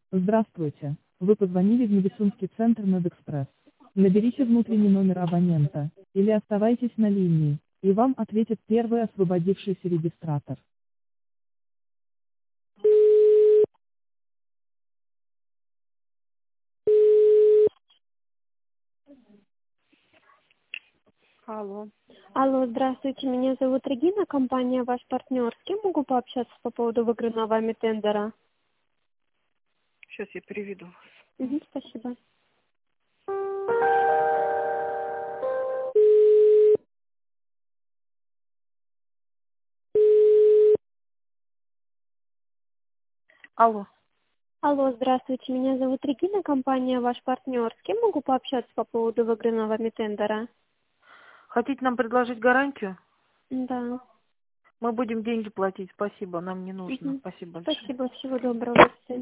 Здравствуйте. Вы позвонили в медицинский центр Медэкспресс. Наберите внутренний номер абонента, или оставайтесь на линии, и вам ответит первый освободившийся регистратор. Алло. Алло, здравствуйте, меня зовут Регина, компания «Ваш партнер». С кем могу пообщаться по поводу выигранного вами тендера? Сейчас я переведу. Спасибо. Алло. Алло, здравствуйте, меня зовут Регина, компания «Ваш партнер». С кем могу пообщаться по поводу выигранного вами тендера? Хотите нам предложить гарантию? Да. Мы будем деньги платить. Спасибо, нам не нужно. Спасибо большое. Спасибо, всего доброго. До свидания.